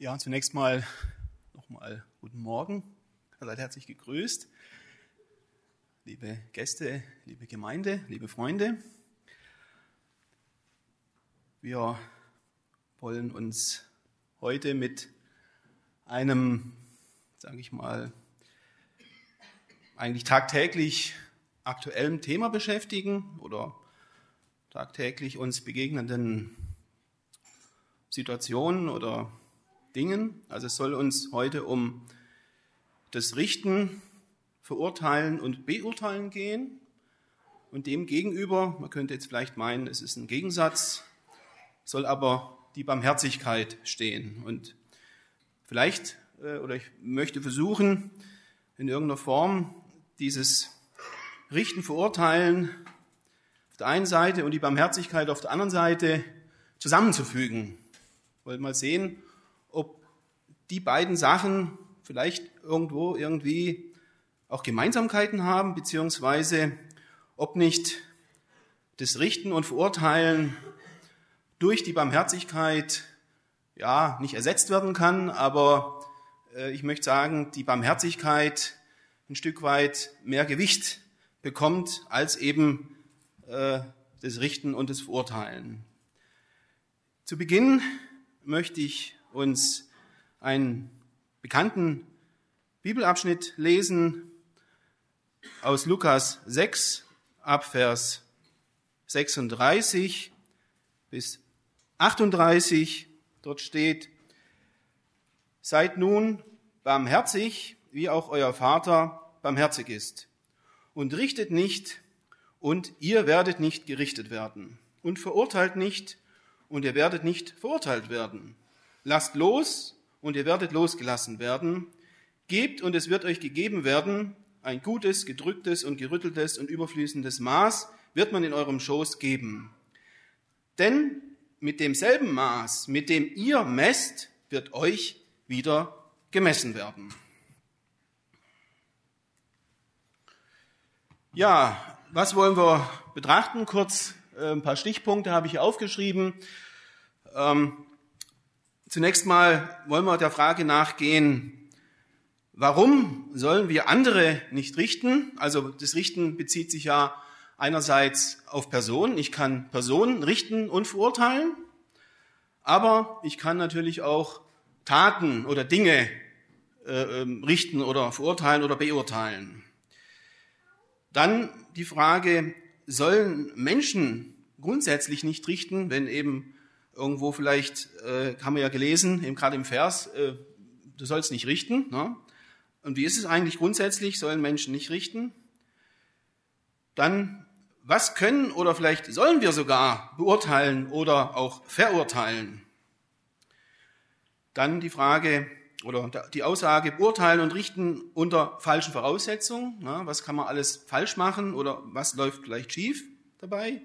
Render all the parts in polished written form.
Ja, zunächst mal nochmal guten Morgen. Seid herzlich gegrüßt. Liebe Gäste, liebe Gemeinde, liebe Freunde. Wir wollen uns heute mit einem, sage ich mal, eigentlich tagtäglich aktuellen Thema beschäftigen oder tagtäglich uns begegnenden Situationen oder Dingen. Also es soll uns heute um das Richten, Verurteilen und Beurteilen gehen. Und dem gegenüber, man könnte jetzt vielleicht meinen, es ist ein Gegensatz, soll aber die Barmherzigkeit stehen. Und vielleicht, oder ich möchte versuchen, in irgendeiner Form dieses Richten, Verurteilen auf der einen Seite und die Barmherzigkeit auf der anderen Seite zusammenzufügen. Wollen mal sehen, ob die beiden Sachen vielleicht irgendwo irgendwie auch Gemeinsamkeiten haben, beziehungsweise ob nicht das Richten und Verurteilen durch die Barmherzigkeit ja nicht ersetzt werden kann, aber ich möchte sagen, die Barmherzigkeit ein Stück weit mehr Gewicht bekommt als eben das Richten und das Verurteilen. Zu Beginn möchte ich uns einen bekannten Bibelabschnitt lesen aus Lukas 6 ab Vers 36 bis 38. Dort steht: Seid nun barmherzig, wie auch euer Vater barmherzig ist. Und richtet nicht, und ihr werdet nicht gerichtet werden. Und verurteilt nicht, und ihr werdet nicht verurteilt werden. Lasst los, und ihr werdet losgelassen werden. Gebt, und es wird euch gegeben werden. Ein gutes, gedrücktes und gerütteltes und überfließendes Maß wird man in eurem Schoß geben. Denn mit demselben Maß, mit dem ihr messt, wird euch wieder gemessen werden. Ja, was wollen wir betrachten? Kurz ein paar Stichpunkte habe ich aufgeschrieben. Zunächst mal wollen wir der Frage nachgehen, warum sollen wir andere nicht richten? Also das Richten bezieht sich ja einerseits auf Personen. Ich kann Personen richten und verurteilen, aber ich kann natürlich auch Taten oder Dinge richten oder verurteilen oder beurteilen. Dann die Frage, sollen Menschen grundsätzlich nicht richten, wenn eben irgendwo vielleicht, haben wir ja gelesen, eben gerade im Vers, du sollst nicht richten. Ne? Und wie ist es eigentlich grundsätzlich, sollen Menschen nicht richten? Dann, was können oder vielleicht sollen wir sogar beurteilen oder auch verurteilen? Dann die Frage oder die Aussage, beurteilen und richten unter falschen Voraussetzungen. Ne? Was kann man alles falsch machen oder was läuft vielleicht schief dabei?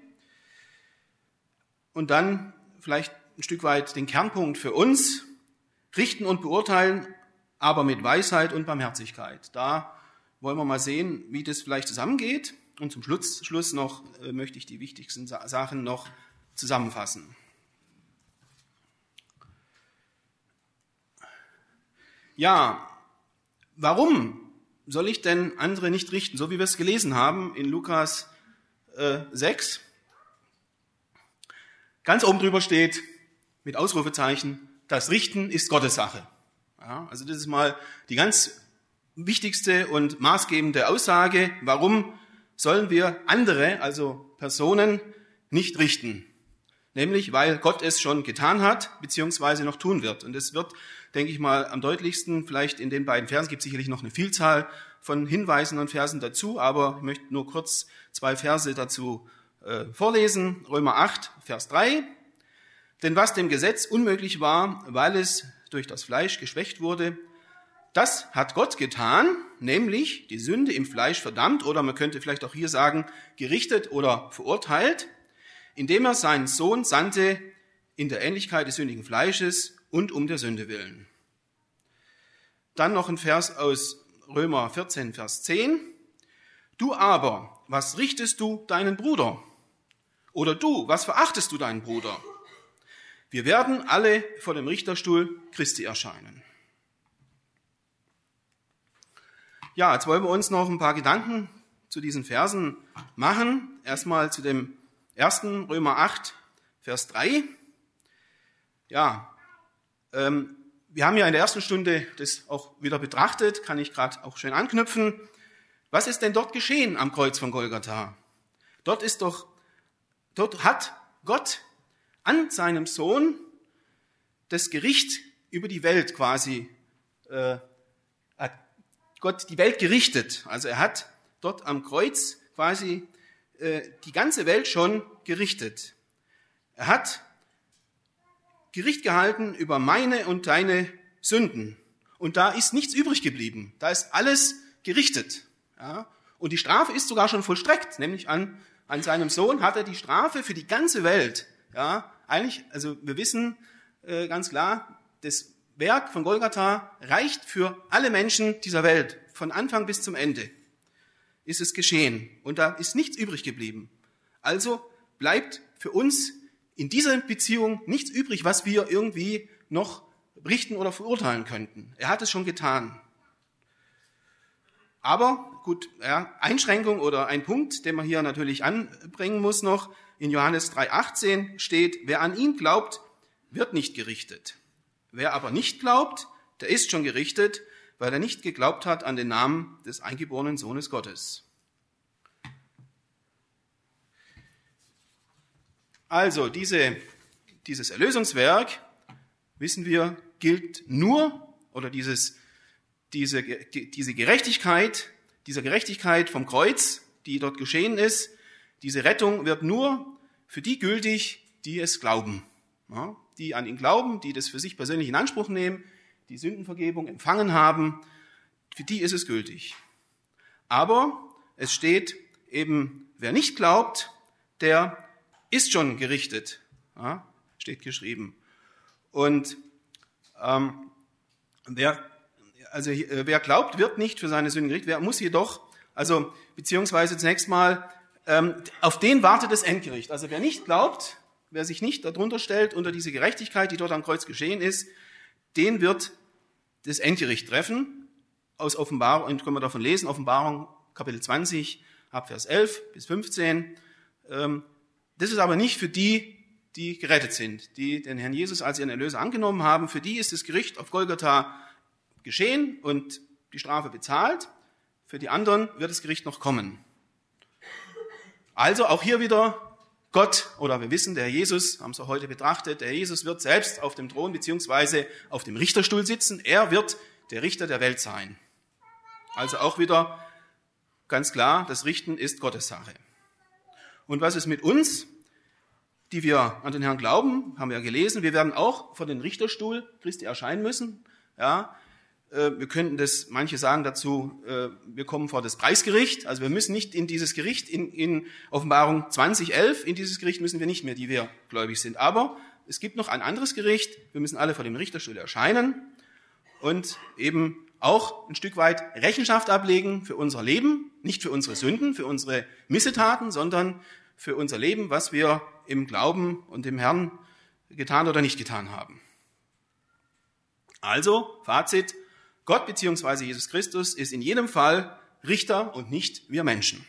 Und dann vielleicht ein Stück weit den Kernpunkt für uns, richten und beurteilen, aber mit Weisheit und Barmherzigkeit. Da wollen wir mal sehen, wie das vielleicht zusammengeht. Und zum Schluss noch möchte ich die wichtigsten Sachen noch zusammenfassen. Ja, warum soll ich denn andere nicht richten? So wie wir es gelesen haben in Lukas 6. Ganz oben drüber steht, mit Ausrufezeichen, das Richten ist Gottes Sache. Ja, also das ist mal die ganz wichtigste und maßgebende Aussage. Warum sollen wir andere, also Personen, nicht richten? Nämlich, weil Gott es schon getan hat, beziehungsweise noch tun wird. Und es wird, denke ich mal, am deutlichsten, vielleicht in den beiden Versen, gibt sicherlich noch eine Vielzahl von Hinweisen und Versen dazu, aber ich möchte nur kurz 2 Verse dazu vorlesen. Römer 8, Vers 3. Denn was dem Gesetz unmöglich war, weil es durch das Fleisch geschwächt wurde, das hat Gott getan, nämlich die Sünde im Fleisch verdammt, oder man könnte vielleicht auch hier sagen, gerichtet oder verurteilt, indem er seinen Sohn sandte in der Ähnlichkeit des sündigen Fleisches und um der Sünde willen. Dann noch ein Vers aus Römer 14, Vers 10. Du aber, was richtest du deinen Bruder? Oder du, was verachtest du deinen Bruder? Wir werden alle vor dem Richterstuhl Christi erscheinen. Ja, jetzt wollen wir uns noch ein paar Gedanken zu diesen Versen machen. Erstmal zu dem ersten, Römer 8, Vers 3. Ja, wir haben ja in der ersten Stunde das auch wieder betrachtet, kann ich gerade auch schön anknüpfen. Was ist denn dort geschehen am Kreuz von Golgatha? Dort hat Gott an seinem Sohn das Gericht über die Welt quasi, hat Gott die Welt gerichtet. Also er hat dort am Kreuz quasi die ganze Welt schon gerichtet. Er hat Gericht gehalten über meine und deine Sünden. Und da ist nichts übrig geblieben. Da ist alles gerichtet. Ja? Und die Strafe ist sogar schon vollstreckt. Nämlich an seinem Sohn hat er die Strafe für die ganze Welt. Ja? Eigentlich, also wir wissen ganz klar, das Werk von Golgatha reicht für alle Menschen dieser Welt. Von Anfang bis zum Ende ist es geschehen. Und da ist nichts übrig geblieben. Also bleibt für uns in dieser Beziehung nichts übrig, was wir irgendwie noch richten oder verurteilen könnten. Er hat es schon getan. Aber gut, ja, Einschränkung oder ein Punkt, den man hier natürlich anbringen muss noch, in Johannes 3,18 steht, wer an ihn glaubt, wird nicht gerichtet. Wer aber nicht glaubt, der ist schon gerichtet, weil er nicht geglaubt hat an den Namen des eingeborenen Sohnes Gottes. Also dieses Erlösungswerk, wissen wir, gilt nur, oder diese Gerechtigkeit, dieser Gerechtigkeit vom Kreuz, die dort geschehen ist, diese Rettung wird nur für die gültig, die es glauben. Ja, die an ihn glauben, die das für sich persönlich in Anspruch nehmen, die Sündenvergebung empfangen haben, für die ist es gültig. Aber es steht eben, wer nicht glaubt, der ist schon gerichtet, ja, steht geschrieben. Und wer glaubt, wird nicht für seine Sünden gerichtet. Wer muss jedoch, also beziehungsweise zunächst mal, auf den wartet das Endgericht. Also wer nicht glaubt, wer sich nicht darunter stellt, unter diese Gerechtigkeit, die dort am Kreuz geschehen ist, den wird das Endgericht treffen. Aus Offenbarung, können wir davon lesen, Offenbarung Kapitel 20, ab Vers 11 bis 15. Das ist aber nicht für die, die gerettet sind, die den Herrn Jesus als ihren Erlöser angenommen haben. Für die ist das Gericht auf Golgatha geschehen und die Strafe bezahlt. Für die anderen wird das Gericht noch kommen. Also auch hier wieder Gott, oder wir wissen, der Herr Jesus, haben es auch heute betrachtet, der Herr Jesus wird selbst auf dem Thron beziehungsweise auf dem Richterstuhl sitzen. Er wird der Richter der Welt sein. Also auch wieder ganz klar, das Richten ist Gottes Sache. Und was ist mit uns, die wir an den Herrn glauben, haben wir ja gelesen, wir werden auch vor den Richterstuhl Christi erscheinen müssen. Ja, wir könnten das, manche sagen dazu, wir kommen vor das Preisgericht, also wir müssen nicht in dieses Gericht, in Offenbarung 20,11, in dieses Gericht müssen wir nicht mehr, die wir gläubig sind. Aber es gibt noch ein anderes Gericht, wir müssen alle vor dem Richterstuhl erscheinen und eben auch ein Stück weit Rechenschaft ablegen für unser Leben, nicht für unsere Sünden, für unsere Missetaten, sondern für unser Leben, was wir im Glauben und dem Herrn getan oder nicht getan haben. Also, Fazit, Gott bzw. Jesus Christus ist in jedem Fall Richter und nicht wir Menschen.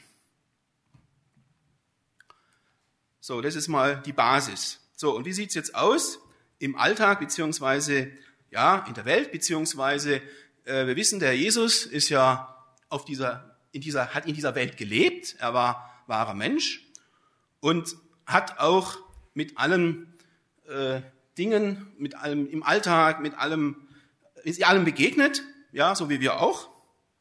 So, das ist mal die Basis. So, und wie sieht es jetzt aus im Alltag bzw. ja, in der Welt, beziehungsweise wir wissen, der Herr Jesus ist ja hat in dieser Welt gelebt, er war wahrer Mensch und hat auch mit allen Dingen, mit allem im Alltag, ist allem begegnet, ja, so wie wir auch.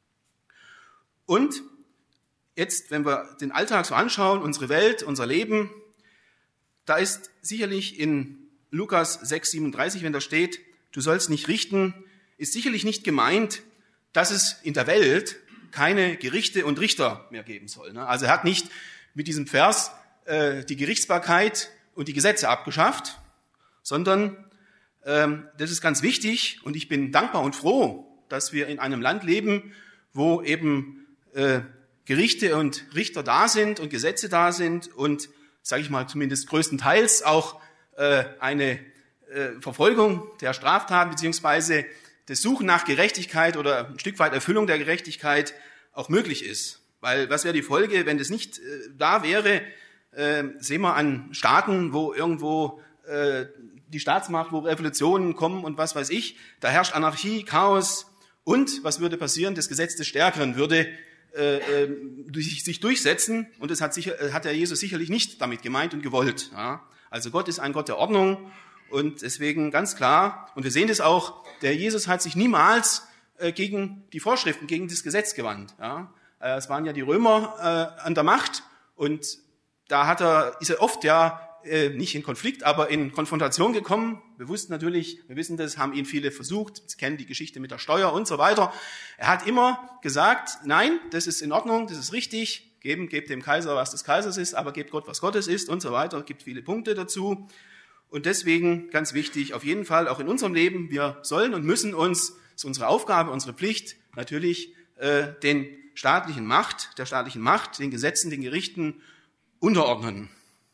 Und jetzt, wenn wir den Alltag so anschauen, unsere Welt, unser Leben, da ist sicherlich in Lukas 6,37, wenn da steht, du sollst nicht richten, ist sicherlich nicht gemeint, dass es in der Welt keine Gerichte und Richter mehr geben soll. Also er hat nicht mit diesem Vers die Gerichtsbarkeit und die Gesetze abgeschafft, sondern das ist ganz wichtig und ich bin dankbar und froh, dass wir in einem Land leben, wo eben Gerichte und Richter da sind und Gesetze da sind und, sage ich mal, zumindest größtenteils auch eine Verfolgung der Straftaten beziehungsweise das Suchen nach Gerechtigkeit oder ein Stück weit Erfüllung der Gerechtigkeit auch möglich ist. Weil was wäre die Folge, wenn das nicht da wäre? Sehen wir an Staaten, wo irgendwo die Staatsmacht, wo Revolutionen kommen und was weiß ich, da herrscht Anarchie, Chaos und was würde passieren? Das Gesetz des Stärkeren würde sich durchsetzen und das hat der Jesus sicherlich nicht damit gemeint und gewollt. Ja? Also Gott ist ein Gott der Ordnung und deswegen ganz klar, und wir sehen das auch, der Jesus hat sich niemals gegen die Vorschriften, gegen das Gesetz gewandt. Ja? Es waren ja die Römer an der Macht und da ist er oft nicht in Konflikt, aber in Konfrontation gekommen. Bewusst natürlich, wir wissen das, haben ihn viele versucht, Sie kennen die Geschichte mit der Steuer und so weiter. Er hat immer gesagt, nein, das ist in Ordnung, das ist richtig, gebt dem Kaiser, was des Kaisers ist, aber gebt Gott, was Gottes ist und so weiter. Es gibt viele Punkte dazu. Und deswegen, ganz wichtig, auf jeden Fall auch in unserem Leben, wir sollen und müssen uns, das ist unsere Aufgabe, unsere Pflicht, natürlich der staatlichen Macht, den Gesetzen, den Gerichten unterordnen.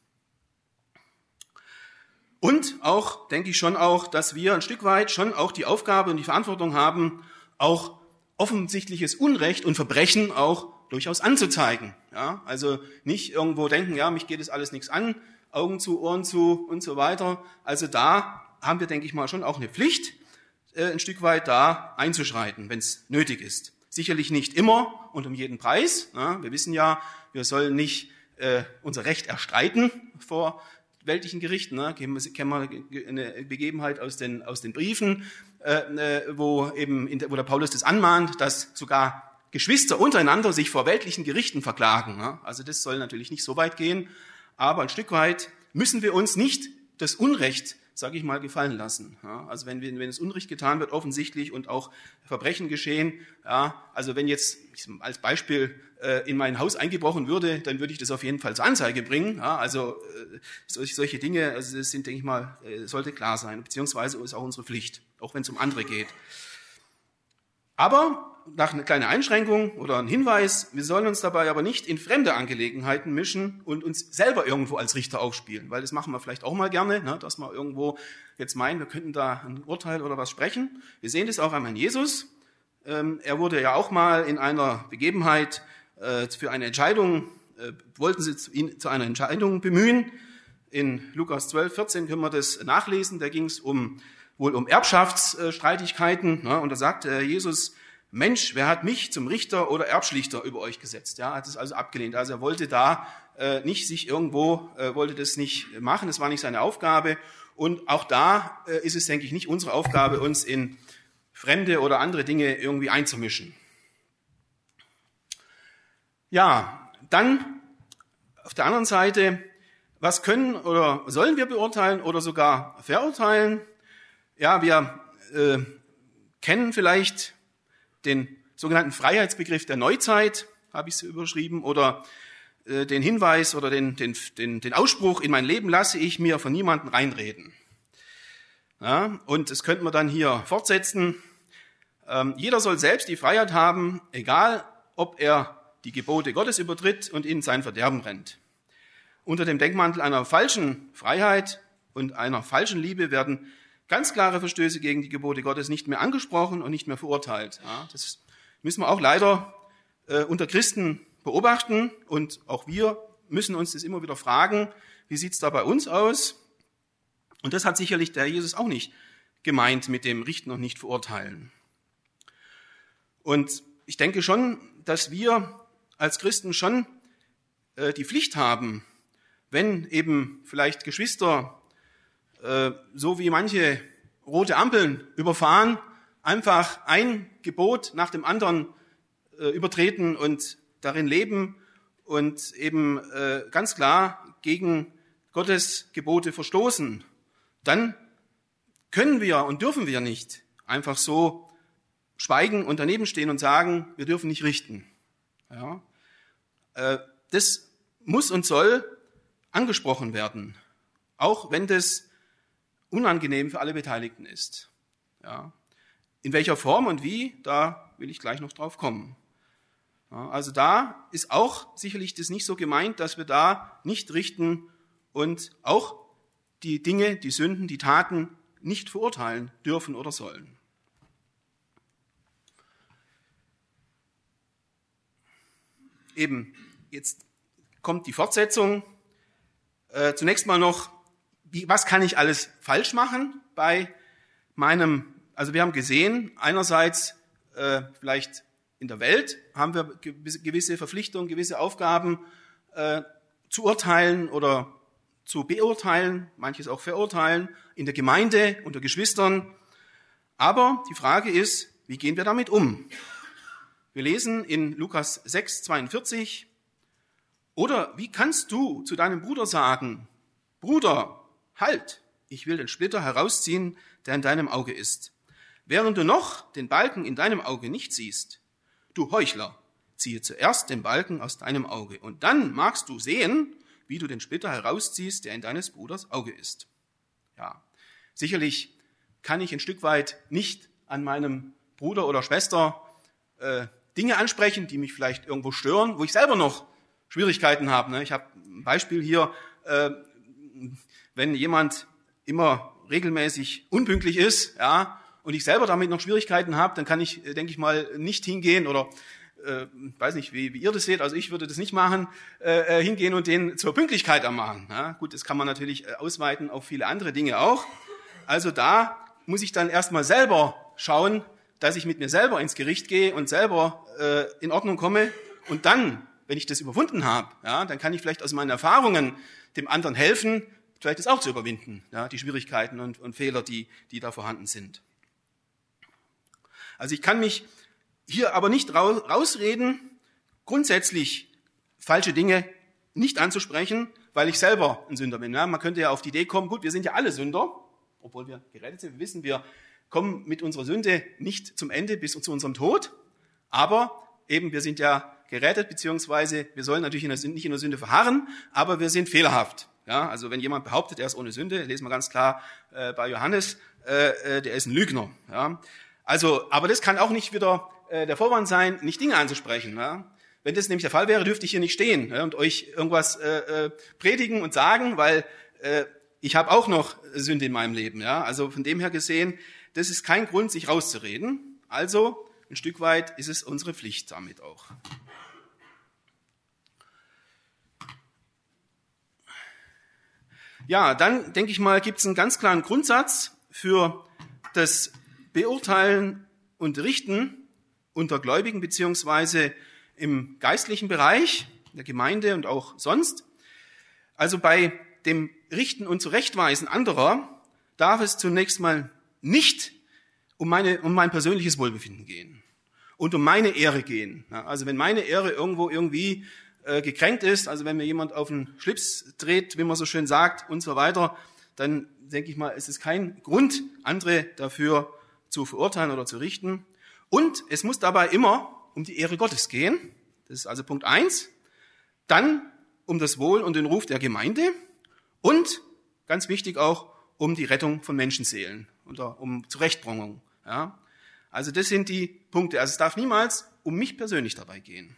Und auch, denke ich schon auch, dass wir ein Stück weit schon auch die Aufgabe und die Verantwortung haben, auch offensichtliches Unrecht und Verbrechen auch durchaus anzuzeigen. Ja, also nicht irgendwo denken, ja, mich geht es alles nichts an, Augen zu, Ohren zu und so weiter. Also da haben wir, denke ich mal, schon auch eine Pflicht, ein Stück weit da einzuschreiten, wenn es nötig ist. Sicherlich nicht immer und um jeden Preis. Ja, wir wissen ja, wir sollen nicht unser Recht erstreiten vor weltlichen Gerichten. Ne? Kennen wir eine Begebenheit aus den Briefen, wo der Paulus das anmahnt, dass sogar Geschwister untereinander sich vor weltlichen Gerichten verklagen. Ne? Also das soll natürlich nicht so weit gehen, aber ein Stück weit müssen wir uns nicht das Unrecht, sage ich mal, gefallen lassen. Ja? Also wenn es Unrecht getan wird, offensichtlich, und auch Verbrechen geschehen, ja, also wenn jetzt als Beispiel in mein Haus eingebrochen würde, dann würde ich das auf jeden Fall zur Anzeige bringen. Ja? Also solche Dinge, also das sind, denke ich mal, sollte klar sein, beziehungsweise ist auch unsere Pflicht, auch wenn es um andere geht. Aber nach einer kleinen Einschränkung oder ein Hinweis, wir sollen uns dabei aber nicht in fremde Angelegenheiten mischen und uns selber irgendwo als Richter aufspielen, weil das machen wir vielleicht auch mal gerne, ne, dass wir irgendwo jetzt meinen, wir könnten da ein Urteil oder was sprechen. Wir sehen das auch an Herrn Jesus. Er wurde ja auch mal in einer Begebenheit für eine Entscheidung, wollten sie ihn zu einer Entscheidung bemühen. In Lukas 12, 14 können wir das nachlesen, da ging es wohl um Erbschaftsstreitigkeiten, ne, und da sagte Jesus, Mensch, wer hat mich zum Richter oder Erbschlichter über euch gesetzt? Ja, hat es also abgelehnt. Also er wollte da wollte das nicht machen, das war nicht seine Aufgabe. Und auch da ist es, denke ich, nicht unsere Aufgabe, uns in fremde oder andere Dinge irgendwie einzumischen. Ja, dann auf der anderen Seite, was können oder sollen wir beurteilen oder sogar verurteilen? Ja, wir kennen vielleicht den sogenannten Freiheitsbegriff der Neuzeit, habe ich es überschrieben, oder den Hinweis oder den Ausspruch, in mein Leben lasse ich mir von niemandem reinreden. Ja, und das könnte man dann hier fortsetzen. Jeder soll selbst die Freiheit haben, egal ob er die Gebote Gottes übertritt und in sein Verderben rennt. Unter dem Deckmantel einer falschen Freiheit und einer falschen Liebe werden ganz klare Verstöße gegen die Gebote Gottes nicht mehr angesprochen und nicht mehr verurteilt. Ja, das müssen wir auch leider unter Christen beobachten und auch wir müssen uns das immer wieder fragen, wie sieht es da bei uns aus? Und das hat sicherlich der Jesus auch nicht gemeint mit dem Richten und nicht verurteilen. Und ich denke schon, dass wir als Christen schon die Pflicht haben, wenn eben vielleicht Geschwister so wie manche rote Ampeln überfahren, einfach ein Gebot nach dem anderen übertreten und darin leben und eben ganz klar gegen Gottes Gebote verstoßen, dann können wir und dürfen wir nicht einfach so schweigen und daneben stehen und sagen, wir dürfen nicht richten. Ja? Das muss und soll angesprochen werden, auch wenn das unangenehm für alle Beteiligten ist. Ja. In welcher Form und wie, da will ich gleich noch drauf kommen. Ja, also da ist auch sicherlich das nicht so gemeint, dass wir da nicht richten und auch die Dinge, die Sünden, die Taten nicht verurteilen dürfen oder sollen. Eben, jetzt kommt die Fortsetzung. Zunächst mal noch, was kann ich alles falsch machen bei also wir haben gesehen, einerseits vielleicht in der Welt haben wir gewisse Verpflichtungen, gewisse Aufgaben zu urteilen oder zu beurteilen, manches auch verurteilen, in der Gemeinde, unter Geschwistern. Aber die Frage ist, wie gehen wir damit um? Wir lesen in Lukas 6, 42, oder wie kannst du zu deinem Bruder sagen, Bruder, halt, ich will den Splitter herausziehen, der in deinem Auge ist, während du noch den Balken in deinem Auge nicht siehst. Du Heuchler, ziehe zuerst den Balken aus deinem Auge, und dann magst du sehen, wie du den Splitter herausziehst, der in deines Bruders Auge ist. Ja, sicherlich kann ich ein Stück weit nicht an meinem Bruder oder Schwester Dinge ansprechen, die mich vielleicht irgendwo stören, wo ich selber noch Schwierigkeiten habe. Ne? Ich habe ein Beispiel hier, wenn jemand immer regelmäßig unpünktlich ist, ja, und ich selber damit noch Schwierigkeiten habe, dann kann ich, denke ich mal, nicht hingehen oder weiß nicht, wie ihr das seht, also ich würde das nicht machen, hingehen und den zur Pünktlichkeit ermahnen. Ja, gut, das kann man natürlich ausweiten auf viele andere Dinge auch. Also da muss ich dann erstmal selber schauen, dass ich mit mir selber ins Gericht gehe und selber in Ordnung komme. Und dann, wenn ich das überwunden habe, ja, dann kann ich vielleicht aus meinen Erfahrungen dem anderen helfen, vielleicht das auch zu überwinden, ja, die Schwierigkeiten und Fehler, die da vorhanden sind. Also ich kann mich hier aber nicht rausreden, grundsätzlich falsche Dinge nicht anzusprechen, weil ich selber ein Sünder bin. Ja, man könnte ja auf die Idee kommen, gut, wir sind ja alle Sünder, obwohl wir gerettet sind. Wir wissen, wir kommen mit unserer Sünde nicht zum Ende bis zu unserem Tod, aber eben wir sind ja gerettet, beziehungsweise wir sollen natürlich nicht in der Sünde verharren, aber wir sind fehlerhaft. Ja, also wenn jemand behauptet, er ist ohne Sünde, lesen wir ganz klar bei Johannes, der ist ein Lügner. Ja. Also, aber das kann auch nicht wieder der Vorwand sein, nicht Dinge anzusprechen. Ja. Wenn das nämlich der Fall wäre, dürfte ich hier nicht stehen und euch irgendwas predigen und sagen, weil ich habe auch noch Sünde in meinem Leben. Ja. Also von dem her gesehen, das ist kein Grund, sich rauszureden. Also ein Stück weit ist es unsere Pflicht damit auch. Ja, dann denke ich mal, gibt es einen ganz klaren Grundsatz für das Beurteilen und Richten unter Gläubigen beziehungsweise im geistlichen Bereich, in der Gemeinde und auch sonst. Also bei dem Richten und Zurechtweisen anderer darf es zunächst mal nicht um mein persönliches Wohlbefinden gehen und um meine Ehre gehen. Also wenn meine Ehre irgendwie gekränkt ist, also wenn mir jemand auf den Schlips dreht, wie man so schön sagt und so weiter, dann denke ich mal, es ist kein Grund, andere dafür zu verurteilen oder zu richten. Und es muss dabei immer um die Ehre Gottes gehen. Das ist also Punkt 1. Dann um das Wohl und den Ruf der Gemeinde und ganz wichtig auch um die Rettung von Menschenseelen oder um Zurechtbringung. Ja. Also das sind die Punkte. Also es darf niemals um mich persönlich dabei gehen.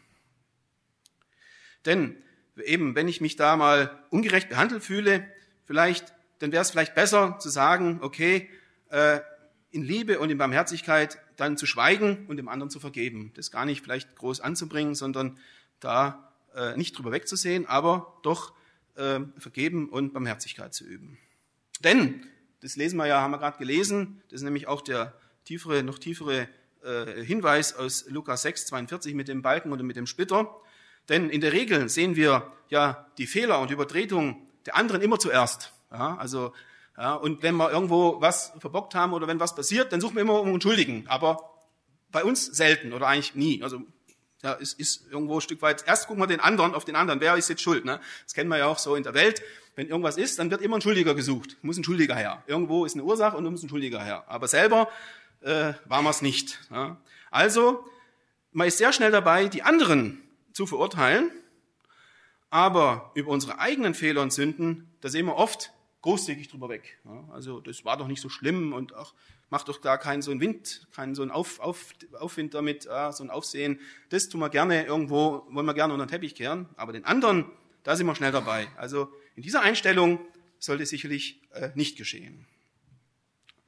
Denn eben, wenn ich mich da mal ungerecht behandelt fühle, dann wäre es vielleicht besser zu sagen, okay, in Liebe und in Barmherzigkeit dann zu schweigen und dem anderen zu vergeben. Das gar nicht vielleicht groß anzubringen, sondern da nicht drüber wegzusehen, aber doch vergeben und Barmherzigkeit zu üben. Denn, das lesen wir ja, haben wir gerade gelesen, das ist nämlich auch der noch tiefere Hinweis aus Lukas 6, 42 mit dem Balken und mit dem Splitter. Denn in der Regel sehen wir ja die Fehler und Übertretungen der anderen immer zuerst. Ja, also, ja, und wenn wir irgendwo was verbockt haben oder wenn was passiert, dann suchen wir immer einen Schuldigen. Aber bei uns selten oder eigentlich nie. Also ja, es ist irgendwo ein Stück weit, erst gucken wir auf den anderen, wer ist jetzt schuld. Ne? Das kennen wir ja auch so in der Welt. Wenn irgendwas ist, dann wird immer ein Schuldiger gesucht. Muss ein Schuldiger her. Irgendwo ist eine Ursache und da muss ein Schuldiger her. Aber selber waren wir es nicht. Ja? Also, man ist sehr schnell dabei, die anderen zu verurteilen, aber über unsere eigenen Fehler und Sünden, da sehen wir oft großzügig drüber weg. Ja, also das war doch nicht so schlimm und auch macht doch da keinen so einen Wind, keinen so einen Aufwind damit, so ein Aufsehen. Das tun wir gerne irgendwo, wollen wir gerne unter den Teppich kehren, aber den anderen, da sind wir schnell dabei. Also in dieser Einstellung sollte es sicherlich nicht geschehen.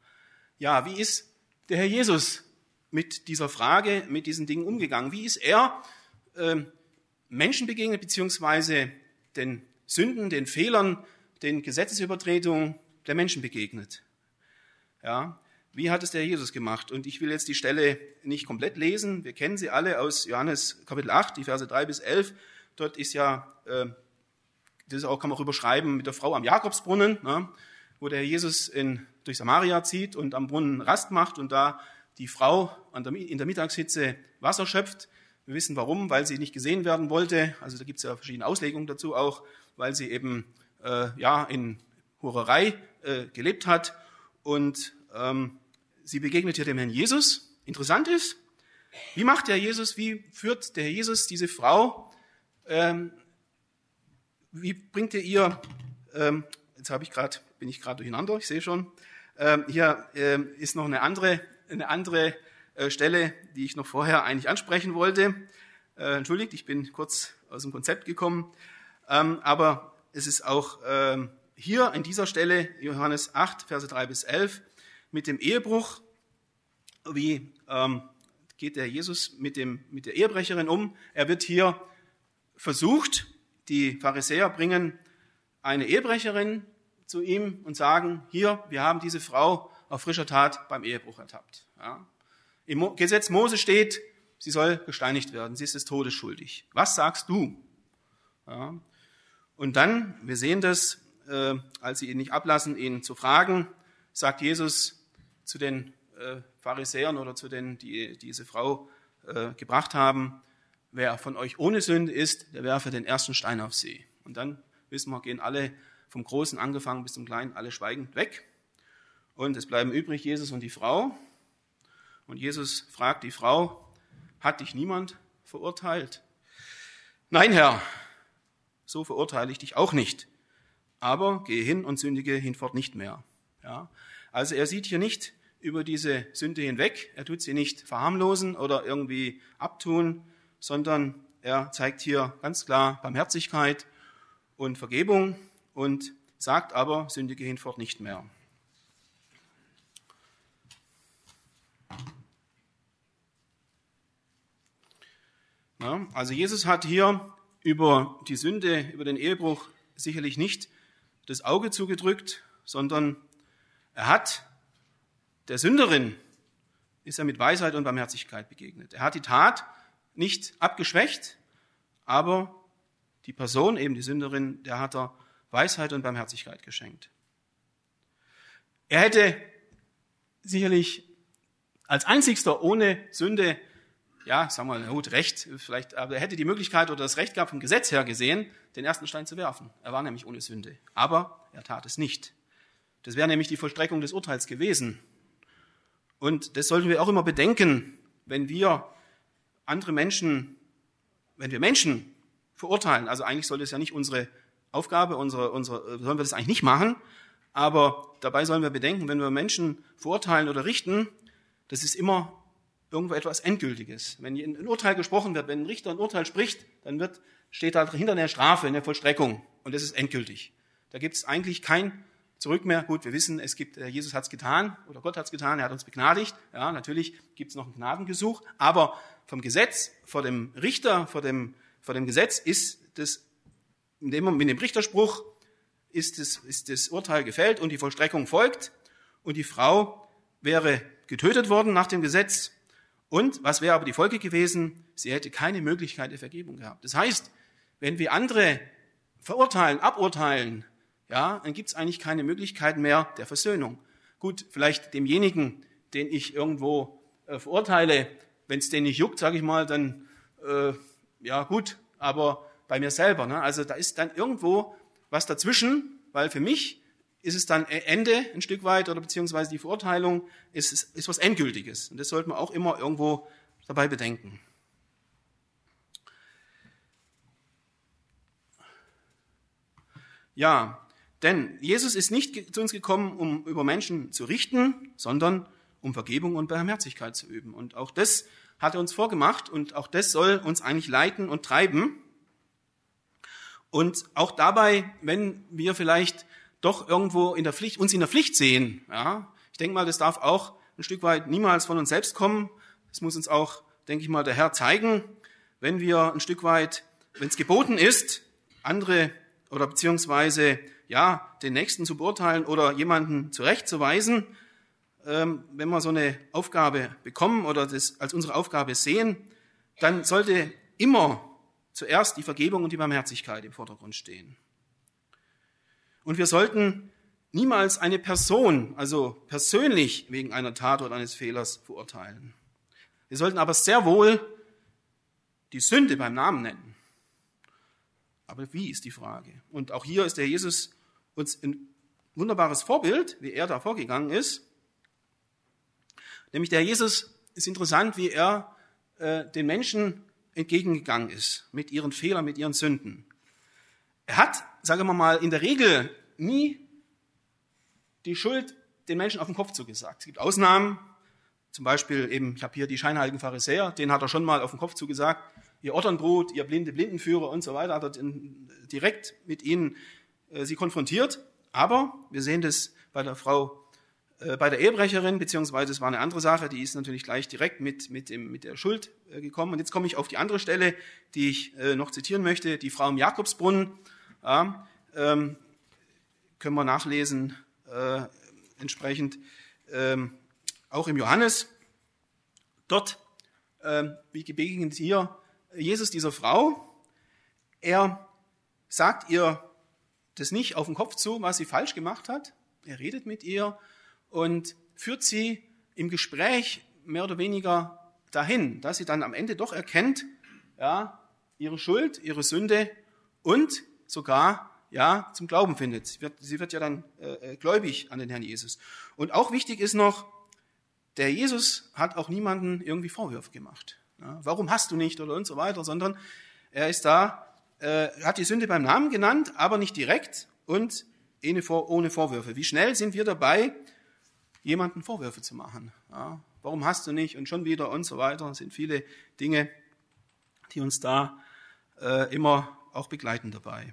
Ja, wie ist der Herr Jesus mit dieser Frage, mit diesen Dingen umgegangen? Wie ist er Menschen begegnet, beziehungsweise den Sünden, den Fehlern, den Gesetzesübertretungen der Menschen begegnet? Ja, wie hat es der Herr Jesus gemacht? Und ich will jetzt die Stelle nicht komplett lesen. Wir kennen sie alle aus Johannes Kapitel 8, die Verse 3 bis 11. Dort ist ja, das auch kann man auch überschreiben mit der Frau am Jakobsbrunnen, ne, wo der Herr Jesus durch Samaria zieht und am Brunnen Rast macht und da die Frau in der Mittagshitze Wasser schöpft. Wir wissen warum, weil sie nicht gesehen werden wollte. Also da gibt es ja verschiedene Auslegungen dazu auch, weil sie eben in Hurerei gelebt hat. Und sie begegnet hier dem Herrn Jesus. Interessant ist, wie macht der Herr Jesus, wie führt der Herr Jesus diese Frau, wie bringt er ihr, jetzt bin ich gerade durcheinander, ich sehe schon, hier ist noch eine andere Stelle, die ich noch vorher eigentlich ansprechen wollte. Entschuldigt, ich bin kurz aus dem Konzept gekommen, aber es ist auch hier an dieser Stelle, Johannes 8, Verse 3 bis 11, mit dem Ehebruch, wie geht der Jesus mit der Ehebrecherin um? Er wird hier versucht, die Pharisäer bringen eine Ehebrecherin zu ihm und sagen, hier, wir haben diese Frau auf frischer Tat beim Ehebruch ertappt. Ja. Im Gesetz Mose steht, sie soll gesteinigt werden, sie ist des Todes schuldig. Was sagst du? Ja. Und dann, wir sehen das, als sie ihn nicht ablassen, ihn zu fragen, sagt Jesus zu den Pharisäern oder zu denen, die diese Frau gebracht haben, wer von euch ohne Sünde ist, der werfe den ersten Stein auf sie. Und dann, wissen wir, gehen alle vom Großen angefangen bis zum Kleinen, alle schweigend weg. Und es bleiben übrig Jesus und die Frau. Und Jesus fragt die Frau, hat dich niemand verurteilt? Nein, Herr, so verurteile ich dich auch nicht. Aber gehe hin und sündige hinfort nicht mehr. Ja? Also er sieht hier nicht über diese Sünde hinweg, er tut sie nicht verharmlosen oder irgendwie abtun, sondern er zeigt hier ganz klar Barmherzigkeit und Vergebung und sagt aber, sündige hinfort nicht mehr. Ja, also Jesus hat hier über die Sünde, über den Ehebruch sicherlich nicht das Auge zugedrückt, sondern er hat der Sünderin, ist er mit Weisheit und Barmherzigkeit begegnet. Er hat die Tat nicht abgeschwächt, aber die Person, eben die Sünderin, der hat er Weisheit und Barmherzigkeit geschenkt. Er hätte sicherlich als einzigster ohne Sünde, ja, sagen wir mal, gut, Recht, vielleicht, aber er hätte die Möglichkeit oder das Recht gehabt, vom Gesetz her gesehen, den ersten Stein zu werfen. Er war nämlich ohne Sünde. Aber er tat es nicht. Das wäre nämlich die Vollstreckung des Urteils gewesen. Und das sollten wir auch immer bedenken, wenn wir Menschen verurteilen. Also eigentlich sollte es ja nicht unsere Aufgabe, sollen wir das eigentlich nicht machen. Aber dabei sollen wir bedenken, wenn wir Menschen verurteilen oder richten, das ist immer irgendwo etwas Endgültiges. Wenn ein Urteil gesprochen wird, wenn ein Richter ein Urteil spricht, dann steht da hinter eine Strafe, eine Vollstreckung. Und das ist endgültig. Da gibt es eigentlich kein Zurück mehr. Gut, wir wissen, Jesus hat es getan oder Gott hat es getan, er hat uns begnadigt. Ja, natürlich gibt es noch ein Gnadengesuch. Aber vom Gesetz, vor dem Richter, vor dem Gesetz ist das, mit dem Richterspruch ist das Urteil gefällt und die Vollstreckung folgt. Und die Frau wäre getötet worden nach dem Gesetz. Und was wäre aber die Folge gewesen? Sie hätte keine Möglichkeit der Vergebung gehabt. Das heißt, wenn wir andere verurteilen, aburteilen, ja, dann gibt es eigentlich keine Möglichkeit mehr der Versöhnung. Gut, vielleicht demjenigen, den ich irgendwo verurteile, wenn es den nicht juckt, sage ich mal, dann ja gut, aber bei mir selber, ne? Also da ist dann irgendwo was dazwischen, weil für mich ist es dann Ende ein Stück weit oder beziehungsweise die Verurteilung ist was Endgültiges. Und das sollte man auch immer irgendwo dabei bedenken. Ja, denn Jesus ist nicht zu uns gekommen, um über Menschen zu richten, sondern um Vergebung und Barmherzigkeit zu üben. Und auch das hat er uns vorgemacht und auch das soll uns eigentlich leiten und treiben. Und auch dabei, wenn wir vielleicht doch irgendwo uns in der Pflicht sehen, ja, ich Ich denke mal, das darf auch ein Stück weit niemals von uns selbst kommen. Das muss uns auch, denke ich mal, der Herr zeigen, wenn wir ein Stück weit, wenn es geboten ist, andere oder beziehungsweise den Nächsten zu beurteilen oder jemanden zurechtzuweisen, wenn wir so eine Aufgabe bekommen oder das als unsere Aufgabe sehen, dann sollte immer zuerst die Vergebung und die Barmherzigkeit im Vordergrund stehen. Und wir sollten niemals eine Person, also persönlich wegen einer Tat oder eines Fehlers verurteilen. Wir sollten aber sehr wohl die Sünde beim Namen nennen. Aber wie ist die Frage? Und auch hier ist der Jesus uns ein wunderbares Vorbild, wie er da vorgegangen ist. Nämlich der Jesus ist interessant, wie er den Menschen entgegengegangen ist, mit ihren Fehlern, mit ihren Sünden. Er hat, sagen wir mal, in der Regel nie die Schuld den Menschen auf den Kopf zugesagt. Es gibt Ausnahmen, zum Beispiel eben, ich habe hier die scheinheiligen Pharisäer, denen hat er schon mal auf den Kopf zugesagt, ihr Otternbrot, ihr blinde Blindenführer und so weiter, hat er direkt mit ihnen sie konfrontiert. Aber wir sehen das bei der Frau, bei der Ehebrecherin, beziehungsweise es war eine andere Sache, die ist natürlich gleich direkt mit der Schuld gekommen. Und jetzt komme ich auf die andere Stelle, die ich noch zitieren möchte, die Frau im Jakobsbrunnen. Ja, können wir nachlesen, entsprechend auch im Johannes. Dort, wie begegnet hier Jesus dieser Frau? Er sagt ihr das nicht auf den Kopf zu, was sie falsch gemacht hat. Er redet mit ihr und führt sie im Gespräch mehr oder weniger dahin, dass sie dann am Ende doch erkennt, ihre Schuld, ihre Sünde und sogar zum Glauben findet. Sie wird ja dann gläubig an den Herrn Jesus. Und auch wichtig ist noch, der Jesus hat auch niemanden irgendwie Vorwürfe gemacht. Ja, warum hast du nicht oder und so weiter, sondern er ist da, hat die Sünde beim Namen genannt, aber nicht direkt und ohne Vorwürfe. Wie schnell sind wir dabei, jemanden Vorwürfe zu machen? Ja, warum hast du nicht und schon wieder und so weiter. Das sind viele Dinge, die uns da immer auch begleiten dabei.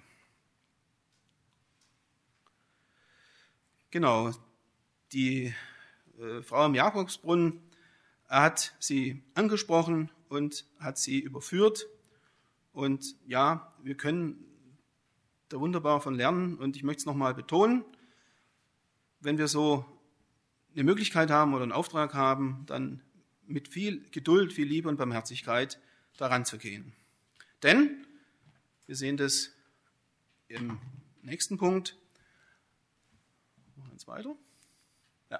Genau, die Frau im Jakobsbrunnen hat sie angesprochen und hat sie überführt. Und ja, wir können da wunderbar von lernen. Und ich möchte es nochmal betonen, wenn wir so eine Möglichkeit haben oder einen Auftrag haben, dann mit viel Geduld, viel Liebe und Barmherzigkeit daran zu gehen. Denn, wir sehen das im nächsten Punkt, noch eins weiter. Ja.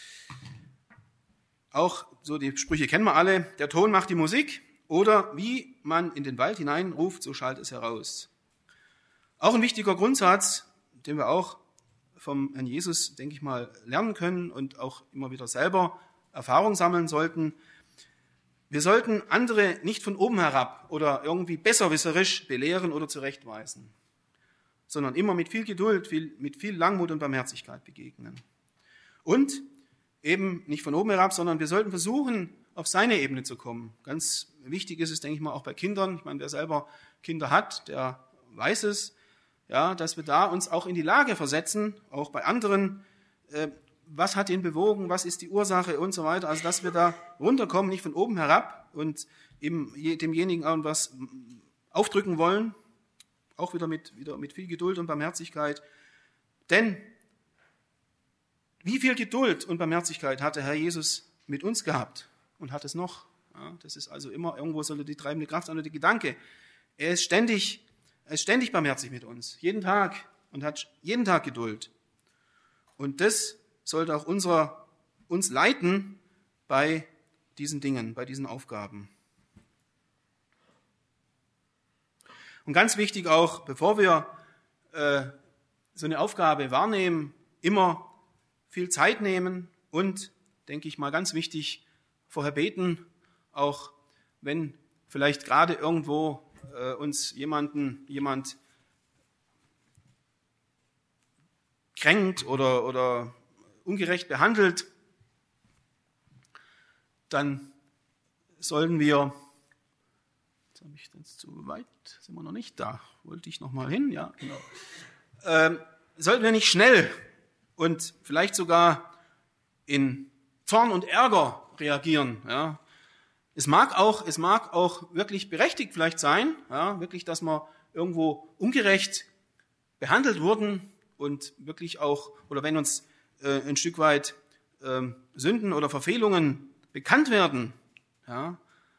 Auch so die Sprüche kennen wir alle. Der Ton macht die Musik. Oder wie man in den Wald hineinruft, so schallt es heraus. Auch ein wichtiger Grundsatz, den wir auch vom Herrn Jesus, denke ich mal, lernen können und auch immer wieder selber Erfahrung sammeln sollten. Wir sollten andere nicht von oben herab oder irgendwie besserwisserisch belehren oder zurechtweisen, sondern immer mit viel Geduld, mit viel Langmut und Barmherzigkeit begegnen. Und eben nicht von oben herab, sondern wir sollten versuchen, auf seine Ebene zu kommen. Ganz wichtig ist es, denke ich mal, auch bei Kindern. Ich meine, wer selber Kinder hat, der weiß es, dass wir da uns auch in die Lage versetzen, auch bei anderen, was hat ihn bewogen, was ist die Ursache und so weiter. Also, dass wir da runterkommen, nicht von oben herab und eben demjenigen irgendwas aufdrücken wollen, auch wieder mit viel Geduld und Barmherzigkeit. Denn wie viel Geduld und Barmherzigkeit hat der Herr Jesus mit uns gehabt und hat es noch? Ja, das ist also immer irgendwo so die treibende Kraft, sondern der Gedanke. Er ist ständig barmherzig mit uns, jeden Tag und hat jeden Tag Geduld. Und das sollte auch uns leiten bei diesen Dingen, bei diesen Aufgaben. Und ganz wichtig auch, bevor wir so eine Aufgabe wahrnehmen, immer viel Zeit nehmen und, denke ich mal, ganz wichtig, vorher beten, auch wenn vielleicht gerade irgendwo uns jemand kränkt oder ungerecht behandelt, dann sollten wir, jetzt habe ich das zu weit, sind wir noch nicht da, wollte ich noch mal hin, ja, genau. Sollten wir nicht schnell und vielleicht sogar in Zorn und Ärger reagieren. Ja. Es mag auch wirklich berechtigt vielleicht sein, ja, wirklich, dass wir irgendwo ungerecht behandelt wurden und wirklich auch, oder wenn uns ein Stück weit Sünden oder Verfehlungen bekannt werden, ja,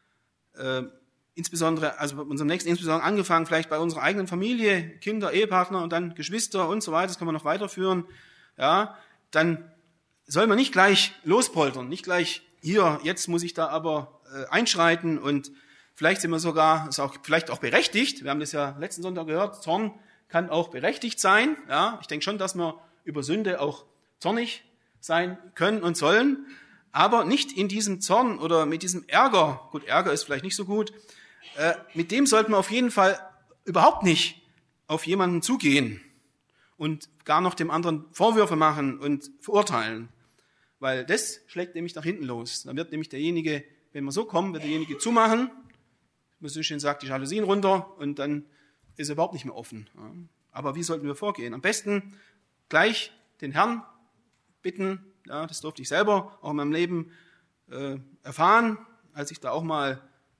insbesondere, also bei unserem Nächsten, insbesondere angefangen vielleicht bei unserer eigenen Familie, Kinder, Ehepartner und dann Geschwister und so weiter, das können wir noch weiterführen, ja, dann soll man nicht gleich lospoltern, nicht gleich hier, jetzt muss ich da aber einschreiten und vielleicht sind wir sogar, ist auch vielleicht auch berechtigt, wir haben das ja letzten Sonntag gehört, Zorn kann auch berechtigt sein, ja, ich denke schon, dass wir über Sünde auch zornig sein können und sollen, aber nicht in diesem Zorn oder mit diesem Ärger, gut, Ärger ist vielleicht nicht so gut, mit dem sollten wir auf jeden Fall überhaupt nicht auf jemanden zugehen und gar noch dem anderen Vorwürfe machen und verurteilen, weil das schlägt nämlich nach hinten los. Dann wird nämlich derjenige, wenn wir so kommen, wird derjenige zumachen, man so schön sagt, die Jalousien runter und dann ist er überhaupt nicht mehr offen. Aber wie sollten wir vorgehen? Am besten gleich den Herrn bitten, ja, das durfte ich selber auch in meinem Leben erfahren, als ich da auch mal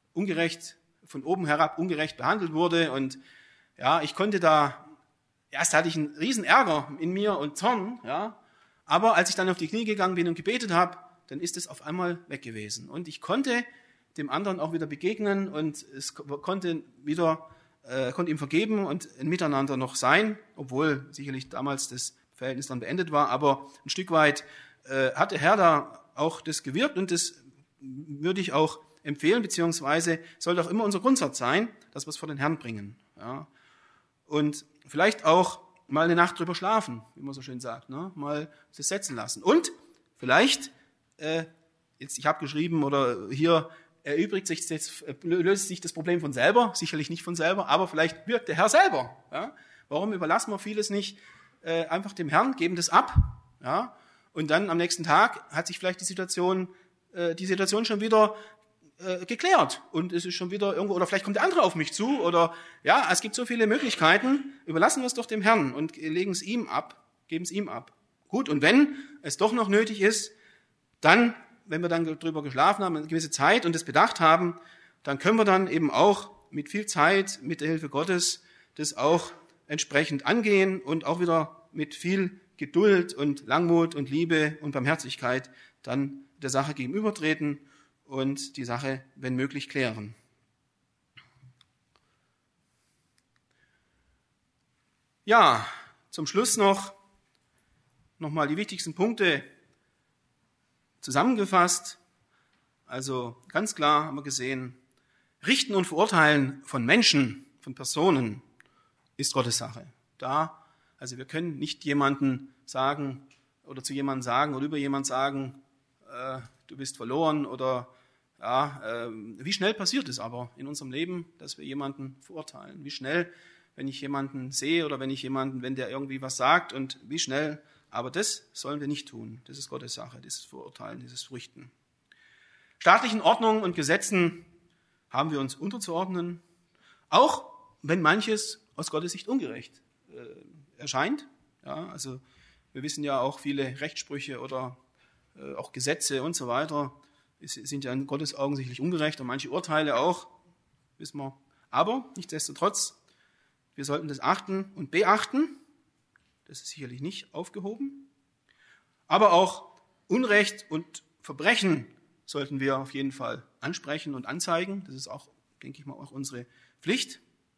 von oben herab ungerecht behandelt wurde und ja, ich konnte da, erst hatte ich einen riesen Ärger in mir und Zorn, ja, aber als ich dann auf die Knie gegangen bin und gebetet habe, dann ist es auf einmal weg gewesen und ich konnte dem anderen auch wieder begegnen und es konnte ihm vergeben und ein Miteinander noch sein, obwohl sicherlich damals das Verhältnis dann beendet war, aber ein Stück weit hat der Herr da auch das gewirkt und das würde ich auch empfehlen, beziehungsweise sollte auch immer unser Grundsatz sein, dass wir es vor den Herrn bringen. Ja. Und vielleicht auch mal eine Nacht drüber schlafen, wie man so schön sagt, ne? Mal das setzen lassen. Und vielleicht, ich habe geschrieben oder hier löst sich das Problem von selber, sicherlich nicht von selber, aber vielleicht wirkt der Herr selber. Ja? Warum überlassen wir vieles nicht einfach dem Herrn, geben das ab, ja? Und dann am nächsten Tag hat sich vielleicht die Situation schon wieder geklärt und es ist schon wieder irgendwo, oder vielleicht kommt der andere auf mich zu oder ja, es gibt so viele Möglichkeiten, überlassen wir es doch dem Herrn und legen es ihm ab, geben es ihm ab. Gut, und wenn es doch noch nötig ist, dann, wenn wir dann drüber geschlafen haben, eine gewisse Zeit und das bedacht haben, dann können wir dann eben auch mit viel Zeit, mit der Hilfe Gottes, das auch entsprechend angehen und auch wieder mit viel Geduld und Langmut und Liebe und Barmherzigkeit dann der Sache gegenübertreten und die Sache, wenn möglich, klären. Ja, zum Schluss noch mal die wichtigsten Punkte zusammengefasst. Also ganz klar haben wir gesehen, Richten und Verurteilen von Menschen, von Personen ist Gottes Sache. Also wir können nicht jemanden sagen oder zu jemandem sagen oder über jemanden sagen, du bist verloren oder ja, wie schnell passiert es aber in unserem Leben, dass wir jemanden verurteilen? Wie schnell, wenn ich jemanden sehe oder wenn der irgendwie was sagt und wie schnell, aber das sollen wir nicht tun. Das ist Gottes Sache, dieses Verurteilen, dieses Richten. Staatlichen Ordnungen und Gesetzen haben wir uns unterzuordnen, auch wenn manches aus Gottes Sicht ungerecht erscheint. Ja, also wir wissen ja auch viele Rechtssprüche oder auch Gesetze und so weiter sind ja in Gottes Augen sicherlich ungerecht und manche Urteile auch, wissen wir. Aber nichtsdestotrotz, wir sollten das achten und beachten. Das ist sicherlich nicht aufgehoben. Aber auch Unrecht und Verbrechen sollten wir auf jeden Fall ansprechen und anzeigen. Das ist auch, denke ich mal, auch unsere Pflicht.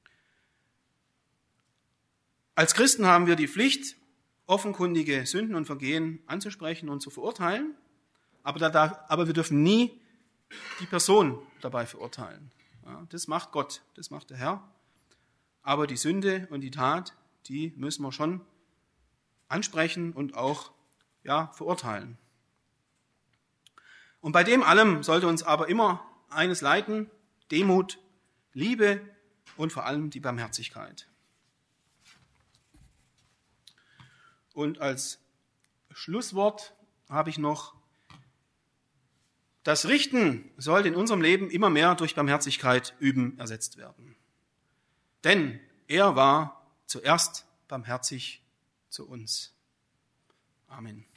Als Christen haben wir die Pflicht, offenkundige Sünden und Vergehen anzusprechen und zu verurteilen. Aber wir dürfen nie die Person dabei verurteilen. Ja, das macht Gott, das macht der Herr. Aber die Sünde und die Tat, die müssen wir schon ansprechen und auch verurteilen. Und bei dem allem sollte uns aber immer eines leiten: Demut, Liebe und vor allem die Barmherzigkeit. Und als Schlusswort habe ich noch: Das Richten sollte in unserem Leben immer mehr durch Barmherzigkeit üben ersetzt werden. Denn er war zuerst barmherzig zu uns. Amen.